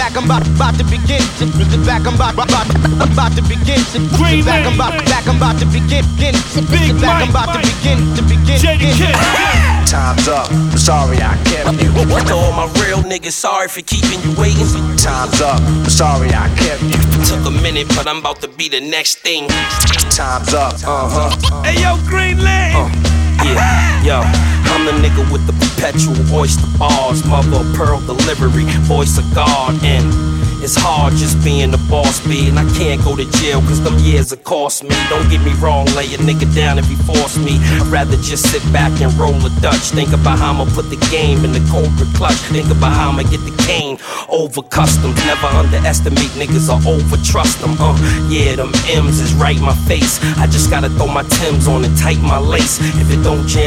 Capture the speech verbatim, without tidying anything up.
back, I'm about, about to begin. Sit back, I'm about, about, about to begin. Sit back, I'm about, back, I'm about to begin. Sit back, I'm about to begin, to begin. Time's up, I'm sorry I kept you. To all my real niggas, sorry for keeping you waiting. Time's up, I'm sorry I kept you. Took a minute, but I'm about to be the next thing. Time's up, uh-huh. Hey yo, Greenland! Uh, yeah, yo, I'm the nigga with the perpetual oyster bars, mother of pearl delivery, voice of God, and it's hard just being the boss, B, and I can't go to jail cause them years have cost me. Don't get me wrong, lay a nigga down if he force me. I'd rather just sit back and roll a Dutch. Think about how I'ma put the game in the Cobra clutch. Think about how I'ma get the cane over customs. Never underestimate niggas or over trust them. Uh, yeah, them M's is right in my face. I just gotta throw my Timbs on and tighten my lace. If it don't jam